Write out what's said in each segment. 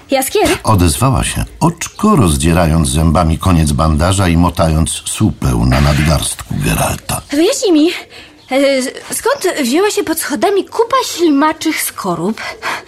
Jaskier? Odezwała się Oczko, rozdzierając zębami koniec bandaża i motając supę na nadgarstku Geralta. Wyjaśnij mi, skąd wzięła się pod schodami kupa ślimaczych skorup?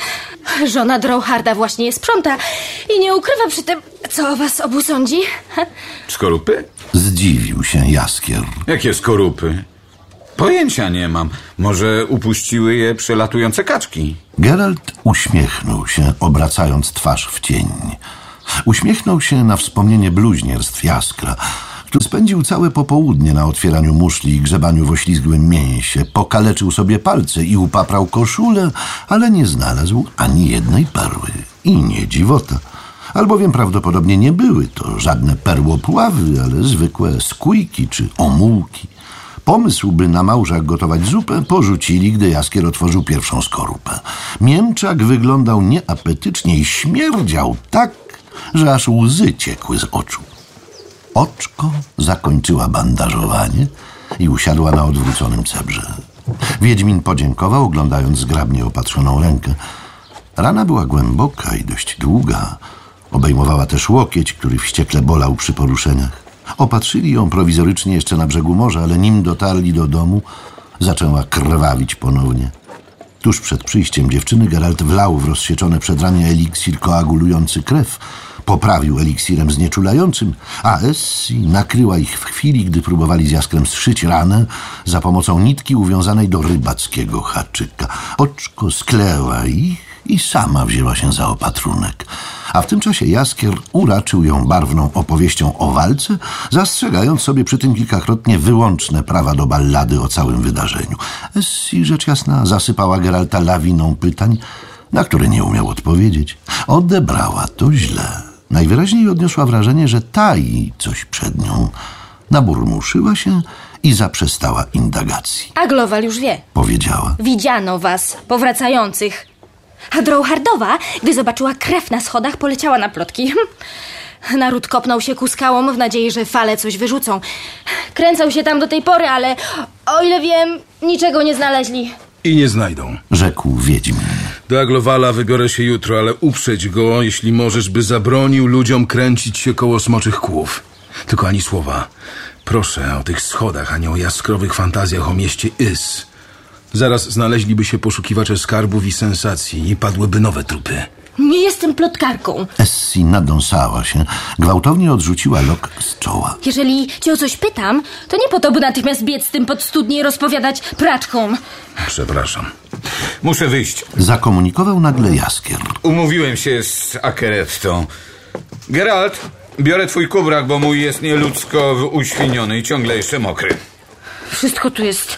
Żona Drawharda właśnie je sprząta i nie ukrywa przy tym, co o was obu sądzi. Skorupy? Zdziwił się Jaskier. Jakie skorupy? Pojęcia nie mam. Może upuściły je przelatujące kaczki? Geralt uśmiechnął się, obracając twarz w cień. Uśmiechnął się na wspomnienie bluźnierstw Jaskra, który spędził całe popołudnie na otwieraniu muszli i grzebaniu w oślizgłym mięsie. Pokaleczył sobie palce i upaprał koszulę, ale nie znalazł ani jednej perły. I nie dziwota, albowiem prawdopodobnie nie były to żadne perłopławy, ale zwykłe skójki czy omułki. Pomysł, by na małżach gotować zupę, porzucili, gdy Jaskier otworzył pierwszą skorupę. Mięczak wyglądał nieapetycznie i śmierdział tak, że aż łzy ciekły z oczu. Oczko zakończyła bandażowanie i usiadła na odwróconym cebrze. Wiedźmin podziękował, oglądając zgrabnie opatrzoną rękę. Rana była głęboka i dość długa. Obejmowała też łokieć, który wściekle bolał przy poruszeniach. Opatrzyli ją prowizorycznie jeszcze na brzegu morza, ale nim dotarli do domu, zaczęła krwawić ponownie. Tuż przed przyjściem dziewczyny Geralt wlał w rozsieczone przedramię eliksir koagulujący krew, poprawił eliksirem znieczulającym, a Essi nakryła ich w chwili, gdy próbowali z Jaskrem zszyć ranę za pomocą nitki uwiązanej do rybackiego haczyka. Oczko skleła ich i sama wzięła się za opatrunek. A w tym czasie Jaskier uraczył ją barwną opowieścią o walce, zastrzegając sobie przy tym kilkakrotnie wyłączne prawa do ballady o całym wydarzeniu. Essi, rzecz jasna, zasypała Geralta lawiną pytań, na które nie umiał odpowiedzieć. Odebrała to źle. Najwyraźniej odniosła wrażenie, że tai coś przed nią. Naburmuszyła się i zaprzestała indagacji. A Glowal już wie. Powiedziała. Widziano was, powracających. A Drawhardowa, gdy zobaczyła krew na schodach, poleciała na plotki. Naród kopnął się ku skałom w nadziei, że fale coś wyrzucą. Kręcał się tam do tej pory, ale o ile wiem, niczego nie znaleźli. I nie znajdą, rzekł Wiedźmin. Do Aglowala wybiorę się jutro, ale uprzedź go, jeśli możesz, by zabronił ludziom kręcić się koło smoczych kłów. Tylko ani słowa. Proszę o tych schodach, a nie o jaskrowych fantazjach o mieście Ys. Zaraz znaleźliby się poszukiwacze skarbów i sensacji i padłyby nowe trupy. Nie jestem plotkarką. Essi nadąsała się, gwałtownie odrzuciła lok z czoła. Jeżeli cię o coś pytam, to nie po to, by natychmiast biec z tym pod studnię i rozpowiadać praczkom. Przepraszam. Muszę wyjść. Zakomunikował nagle Jaskier. Umówiłem się z Akerettą. Geralt, biorę twój kubrak, bo mój jest nieludzko uświniony i ciągle jeszcze mokry. Wszystko tu jest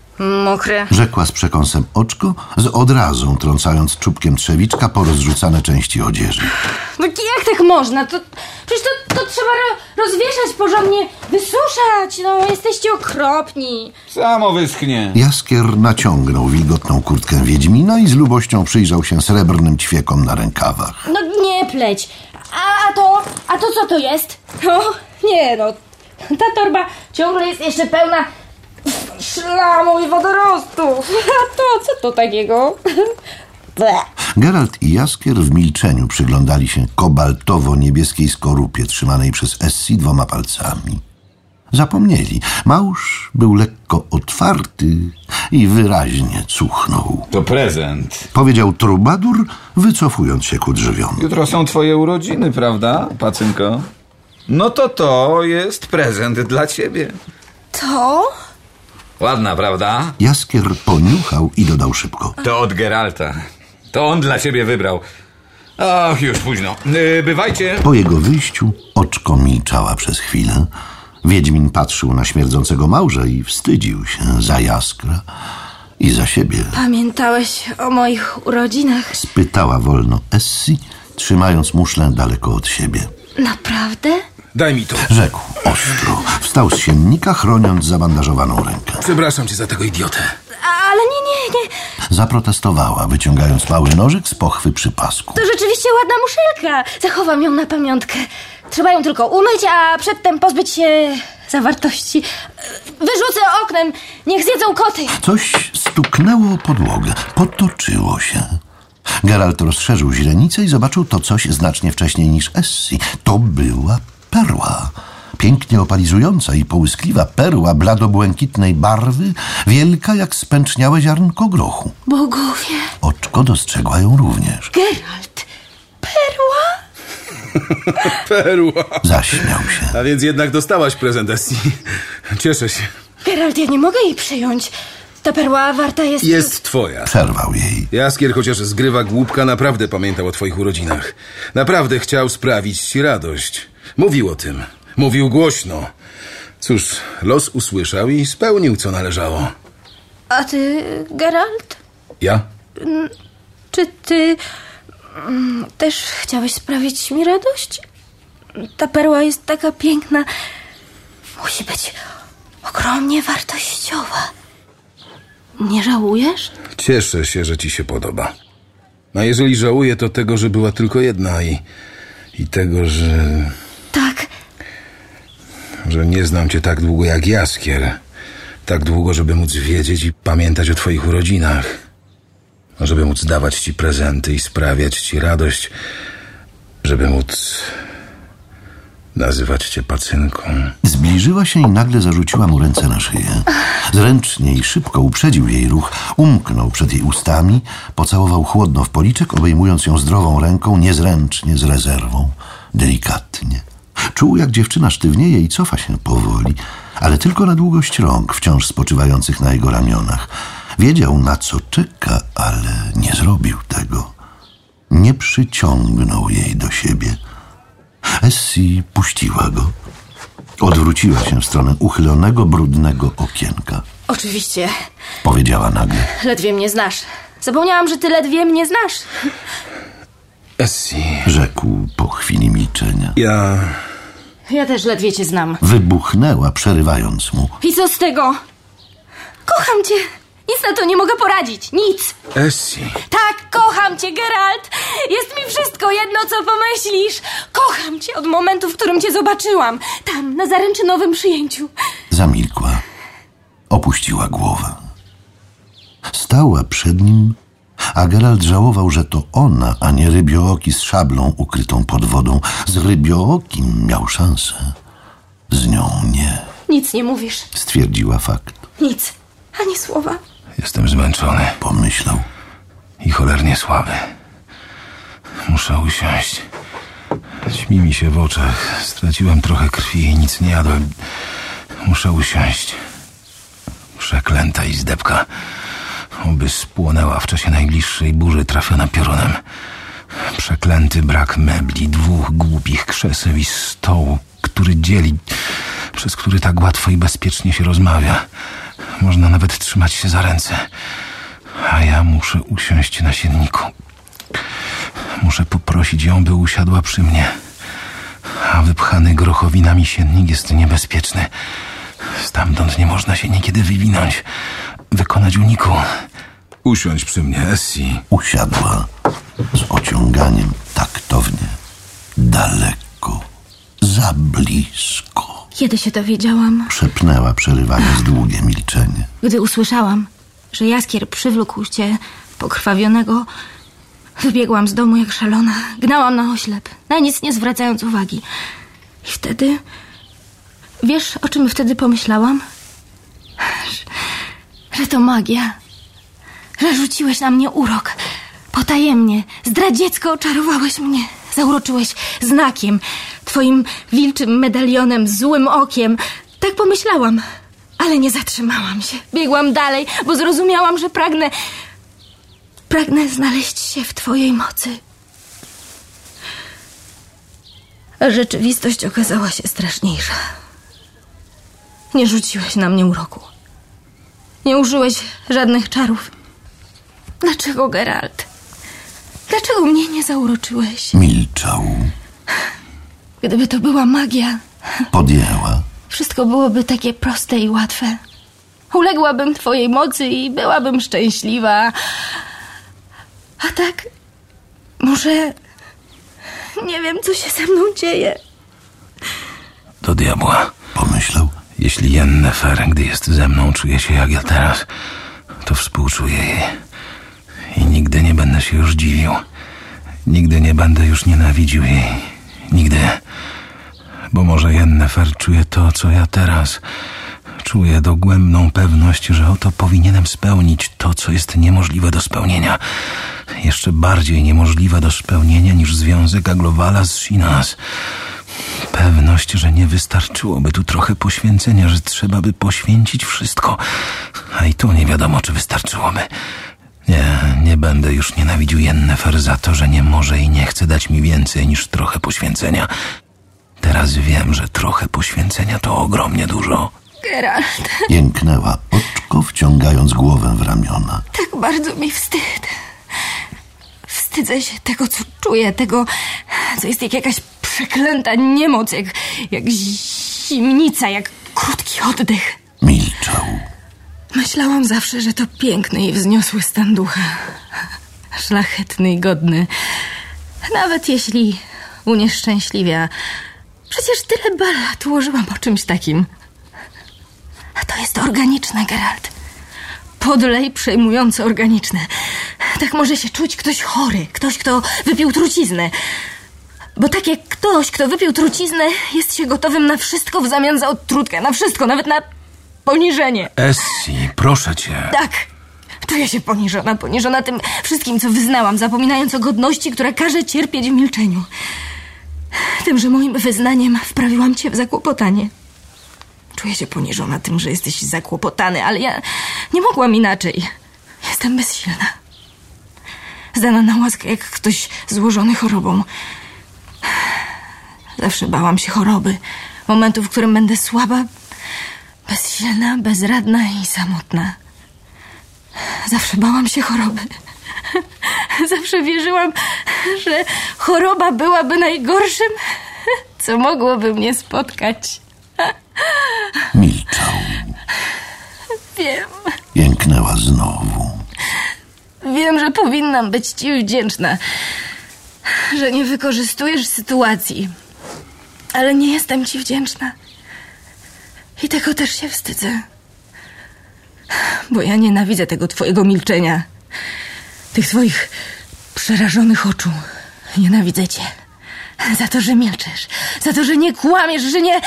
mokre, rzekła z przekąsem Oczko, z odrazą trącając czubkiem trzewiczka po rozrzucane części odzieży. No jak tak można? Przecież to trzeba rozwieszać porządnie, wysuszać. No, jesteście okropni. Samo wyschnie. Jaskier naciągnął wilgotną kurtkę Wiedźmina i z lubością przyjrzał się srebrnym ćwiekom na rękawach. No nie pleć. A to co to jest? No, nie no. Ta torba ciągle jest jeszcze pełna szlamu i wodorostów. A to, co to takiego? Geralt i Jaskier w milczeniu przyglądali się kobaltowo-niebieskiej skorupie trzymanej przez Essi 2 palcami. Zapomnieli. Małż był lekko otwarty i wyraźnie cuchnął. To prezent, powiedział trubadur, wycofując się ku drzwiom. Jutro są twoje urodziny, prawda, pacynko? No to jest prezent dla ciebie. To? Ładna, prawda? Jaskier poniuchał i dodał szybko. To od Geralta. To on dla ciebie wybrał. Ach, już późno. Bywajcie. Po jego wyjściu Oczko milczała przez chwilę. Wiedźmin patrzył na śmierdzącego małża i wstydził się za Jaskra i za siebie. Pamiętałeś o moich urodzinach? Spytała wolno Essi, trzymając muszlę daleko od siebie. Naprawdę? Daj mi to. Rzekł ostro. Wstał z siennika, chroniąc zabandażowaną rękę. Przepraszam cię za tego idiotę. Ale nie. Zaprotestowała, wyciągając mały nożyk z pochwy przy pasku. To rzeczywiście ładna muszelka. Zachowam ją na pamiątkę. Trzeba ją tylko umyć, a przedtem pozbyć się zawartości. Wyrzucę oknem. Niech zjedzą koty. Coś stuknęło o podłogę. Potoczyło się. Geralt rozszerzył źrenicę i zobaczył to coś znacznie wcześniej niż Essie. To była perła. Pięknie opalizująca i połyskliwa perła bladobłękitnej barwy, wielka jak spęczniałe ziarnko grochu. Bogowie! Oczko dostrzegła ją również. Geralt! Perła? Perła. Zaśmiał się. A więc jednak dostałaś prezent, Essie. Cieszę się. Geralt, ja nie mogę jej przyjąć. Ta perła warta jest... Jest twoja. Przerwał jej. Jaskier, chociaż zgrywa głupka, naprawdę pamiętał o twoich urodzinach. Naprawdę chciał sprawić ci radość. Mówił o tym. Mówił głośno. Cóż, los usłyszał i spełnił, co należało. A ty, Geralt? Ja? Czy ty też chciałeś sprawić mi radość? Ta perła jest taka piękna. Musi być ogromnie wartościowa. Nie żałujesz? Cieszę się, że ci się podoba. A jeżeli żałuję, to tego, że była tylko jedna i tego, Tak. że nie znam cię tak długo jak Jaskier. Tak długo, żeby móc wiedzieć i pamiętać o twoich urodzinach. Żeby móc dawać ci prezenty i sprawiać ci radość. Żeby móc nazywać cię pacynką. Zbliżyła się i nagle zarzuciła mu ręce na szyję. Zręcznie i szybko uprzedził jej ruch, umknął przed jej ustami, pocałował chłodno w policzek, obejmując ją zdrową ręką, niezręcznie, z rezerwą, delikatnie. Czuł, jak dziewczyna sztywnieje i cofa się powoli, ale tylko na długość rąk, wciąż spoczywających na jego ramionach. Wiedział, na co czeka, ale nie zrobił tego. Nie przyciągnął jej do siebie. Essie puściła go. Odwróciła się w stronę uchylonego, brudnego okienka. Oczywiście. Powiedziała nagle. Ledwie mnie znasz. Zapomniałam, że ty ledwie mnie znasz. Essie, Rzekł po chwili milczenia. Ja też ledwie cię znam. Wybuchnęła, przerywając mu. I co z tego? Kocham cię. Nic na to nie mogę poradzić. Nic. Essie. Tak, kocham cię, Geralt. Jest mi wszystko jedno, co pomyślisz. Kocham cię od momentu, w którym cię zobaczyłam. Tam, na zaręczynowym przyjęciu. Zamilkła. Opuściła głowę. Stała przed nim, a Geralt żałował, że to ona, a nie Rybiooki z szablą ukrytą pod wodą. Z Rybiookim miał szansę. Z nią nie. Nic nie mówisz. Stwierdziła fakt. Nic. Ani słowa. Jestem zmęczony Pomyślał. i cholernie słaby. Muszę usiąść. Ćmi mi się w oczach. Straciłem trochę krwi i nic nie jadłem. Muszę usiąść. Przeklęta izdebka. Oby spłonęła w czasie najbliższej burzy trafiona piorunem. Przeklęty brak mebli, 2 głupich krzeseł i stołu, który dzieli, przez który tak łatwo i bezpiecznie się rozmawia. Można nawet trzymać się za ręce. A ja muszę usiąść na sienniku. Muszę poprosić ją, by usiadła przy mnie. A wypchany grochowinami siennik jest niebezpieczny. Stamtąd nie można się niekiedy wywinąć, wykonać uniku. Usiądź przy mnie, Essie. Usiadła z ociąganiem taktownie. Daleko. Za blisko. Kiedy się dowiedziałam? Szepnęła, przerywając długie milczenie. Gdy usłyszałam, że Jaskier przywlókł cię pokrwawionego, wybiegłam z domu jak szalona. Gnałam na oślep, na nic nie zwracając uwagi. I wtedy... Wiesz, o czym wtedy pomyślałam? Że to magia. Że rzuciłeś na mnie urok. Potajemnie, zdradziecko oczarowałeś mnie. Zauroczyłeś znakiem, twoim wilczym medalionem, złym okiem. Tak pomyślałam, ale nie zatrzymałam się. Biegłam dalej, bo zrozumiałam, że pragnę znaleźć się w twojej mocy. A rzeczywistość okazała się straszniejsza. Nie rzuciłeś na mnie uroku. Nie użyłeś żadnych czarów. Dlaczego, Geralt? Dlaczego mnie nie zauroczyłeś? Milczał. Gdyby to była magia, Podjęła. wszystko byłoby takie proste i łatwe. Uległabym twojej mocy i byłabym szczęśliwa. A tak... Może... Nie wiem, co się ze mną dzieje. Do diabła. Pomyślał. Jeśli Yennefer, gdy jest ze mną, czuje się jak ja teraz, to współczuję jej. I nigdy nie będę się już dziwił. Nigdy nie będę już nienawidził jej. Nigdy. Bo może Yennefer czuje to, co ja teraz. Czuję dogłębną pewność, że oto powinienem spełnić to, co jest niemożliwe do spełnienia. Jeszcze bardziej niemożliwe do spełnienia niż związek Aglowala z Shinas. Pewność, że nie wystarczyłoby tu trochę poświęcenia, że trzeba by poświęcić wszystko. A i tu nie wiadomo, czy wystarczyłoby. Nie będę już nienawidził Yennefer za to, że nie może i nie chce dać mi więcej niż trochę poświęcenia. Teraz wiem, że trochę poświęcenia to ogromnie dużo. Geralt, Jęknęła oczko, wciągając głowę w ramiona. tak bardzo mi wstyd. Wstydzę się tego, co czuję, tego, co jest jak jakaś przeklęta niemoc, jak zimnica, jak krótki oddech. Milczał. Myślałam zawsze, że to piękny i wzniosły stan ducha. Szlachetny i godny. Nawet jeśli unieszczęśliwia. Przecież tyle lat ułożyłam o czymś takim. A to jest organiczne, Geralt. Podle i przejmująco organiczne. Tak może się czuć ktoś chory, ktoś, kto wypił truciznę. Bo tak jak ktoś, kto wypił truciznę, jest się gotowym na wszystko w zamian za odtrutkę. Na wszystko, nawet na poniżenie. Essie, proszę cię. Tak. Czuję się poniżona tym wszystkim, co wyznałam, zapominając o godności, która każe cierpieć w milczeniu. Tym, że moim wyznaniem wprawiłam cię w zakłopotanie. Czuję się poniżona tym, że jesteś zakłopotany, ale ja nie mogłam inaczej. Jestem bezsilna. Zdana na łaskę jak ktoś złożony chorobą. Zawsze bałam się choroby. Momentu, w którym będę słaba, bezsilna, bezradna i samotna. Zawsze bałam się choroby. Zawsze wierzyłam, że choroba byłaby najgorszym, co mogłoby mnie spotkać. Milczał. Wiem. Jęknęła znowu. Wiem, że powinnam być ci wdzięczna, że nie wykorzystujesz sytuacji. Ale nie jestem ci wdzięczna. I tego też się wstydzę. Bo ja nienawidzę tego twojego milczenia. Tych twoich przerażonych oczu. Nienawidzę cię. Za to, że milczysz. Za to, że nie kłamiesz, że nie...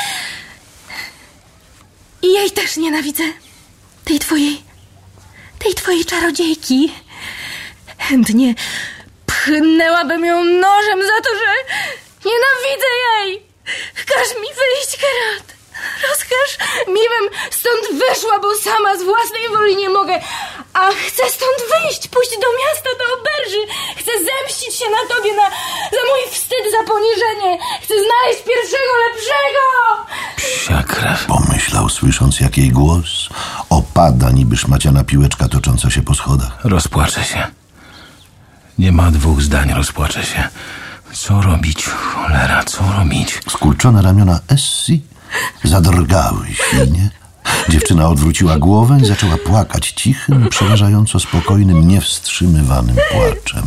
I jej też nienawidzę. Tej twojej czarodziejki. Chętnie pchnęłabym ją nożem za to, że nienawidzę jej. Każ mi wyjść, Geralt. Rozkaż mi, bym stąd wyszła, bo sama z własnej woli nie mogę. A chcę stąd wyjść, pójść do miasta, do oberży. Chcę zemścić się na tobie za mój wstyd, za poniżenie. Chcę znaleźć pierwszego lepszego. Psia krew. Pomyślał, słysząc, jak jej głos opada niby szmaciana piłeczka tocząca się po schodach. Rozpłaczę się. Nie ma dwóch zdań, rozpłaczę się. Co robić, cholera, co robić? Skurczone ramiona Essie zadrgały silnie. Dziewczyna odwróciła głowę i zaczęła płakać cichym, przerażająco spokojnym, niewstrzymywanym płaczem.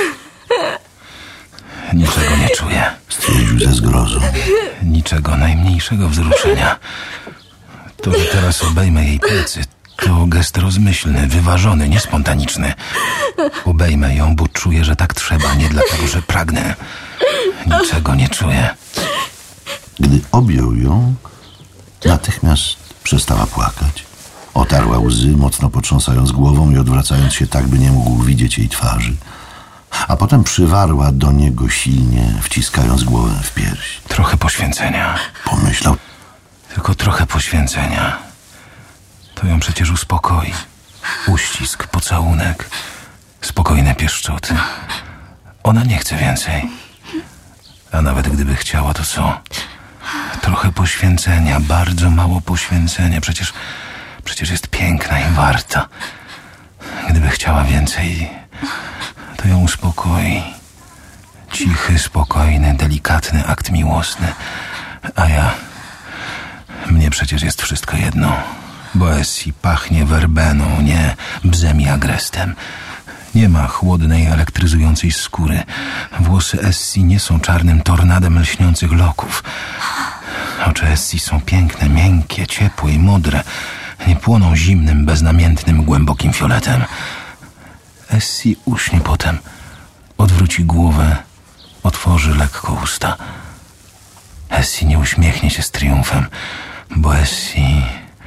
Niczego nie czuję. Stwierdził ze zgrozą. Niczego, najmniejszego wzruszenia. To, że teraz obejmę jej plecy, to gest rozmyślny, wyważony, niespontaniczny. Obejmę ją, bo czuję, że tak trzeba, nie dlatego, że pragnę. Niczego nie czuję. Gdy objął ją, natychmiast przestała płakać. Otarła łzy, mocno potrząsając głową i odwracając się tak, by nie mógł widzieć jej twarzy. A potem przywarła do niego silnie, wciskając głowę w pierś. Trochę poświęcenia. Pomyślał, Tylko trochę poświęcenia. To ją przecież uspokoi. Uścisk, pocałunek, spokojne pieszczoty. Ona nie chce więcej. A nawet gdyby chciała, to co? Trochę poświęcenia, bardzo mało poświęcenia. Przecież jest piękna i warta. Gdyby chciała więcej, to ją uspokoi. Cichy, spokojny, delikatny akt miłosny. A mnie przecież jest wszystko jedno. Bo Essie pachnie werbeną, nie bzem i agrestem. Nie ma chłodnej, elektryzującej skóry. Włosy Essie nie są czarnym tornadem lśniących loków. Oczy Essie są piękne, miękkie, ciepłe i modre. Nie płoną zimnym, beznamiętnym, głębokim fioletem. Essie uśnie potem. Odwróci głowę, otworzy lekko usta. Essie nie uśmiechnie się z triumfem, bo Essie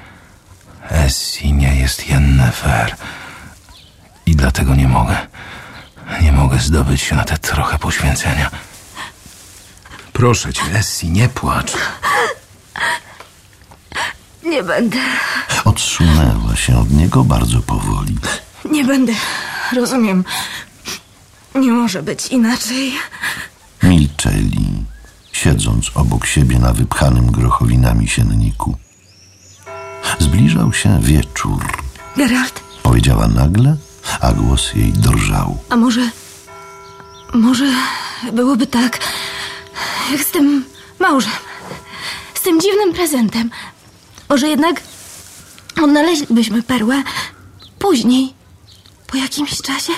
nie jest Yennefer. I dlatego nie mogę zdobyć się na te trochę poświęcenia. Proszę cię, Essie, nie płacz. Nie będę. Odsunęła się od niego bardzo powoli. Nie będę. Rozumiem. Nie może być inaczej. Milczeli, siedząc obok siebie na wypchanym grochowinami sienniku. Zbliżał się wieczór. Geralt, Powiedziała nagle, a głos jej drżał. a może byłoby tak, jak z tym małżem, z tym dziwnym prezentem. Może jednak odnaleźlibyśmy perłę później, po jakimś czasie?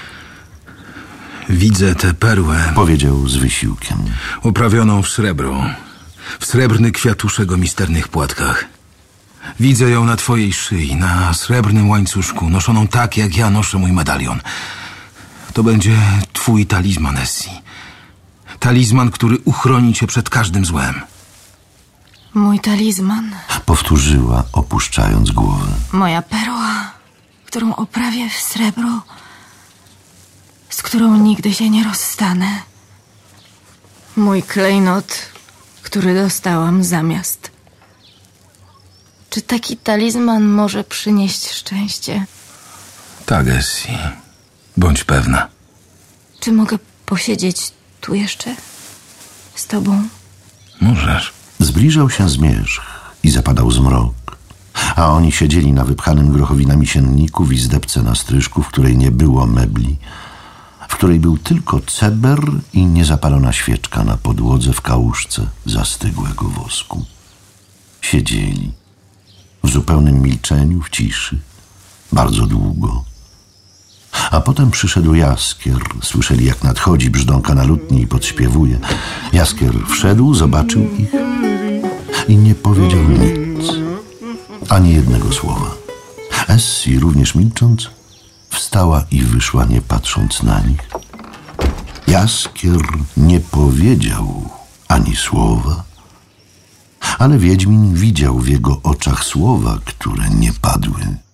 Widzę tę perłę Powiedział z wysiłkiem. uprawioną w srebro, w srebrny kwiatuszek o misternych płatkach. Widzę ją na twojej szyi, na srebrnym łańcuszku, noszoną tak, jak ja noszę mój medalion. To będzie twój talizman, Essie. Talizman, który uchroni cię przed każdym złem. Mój talizman, Powtórzyła, opuszczając głowę. moja perła, którą oprawię w srebro, z którą nigdy się nie rozstanę. Mój klejnot, który dostałam zamiast. Czy taki talizman może przynieść szczęście? Tak, Essie. Bądź pewna. Czy mogę posiedzieć tu jeszcze z tobą? Możesz. Zbliżał się zmierzch i zapadał zmrok, a oni siedzieli na wypchanym grochowinami sienniku w izdebce na stryżku, w której nie było mebli, w której był tylko ceber i niezapalona świeczka na podłodze w kałużce zastygłego wosku. Siedzieli w zupełnym milczeniu, w ciszy, bardzo długo. A potem przyszedł Jaskier. Słyszeli, jak nadchodzi, brzdąka na lutni i podśpiewuje. Jaskier wszedł, zobaczył ich i nie powiedział nic. Ani jednego słowa. Essie, również milcząc, wstała i wyszła, nie patrząc na nich. Jaskier nie powiedział ani słowa, ale Wiedźmin widział w jego oczach słowa, które nie padły.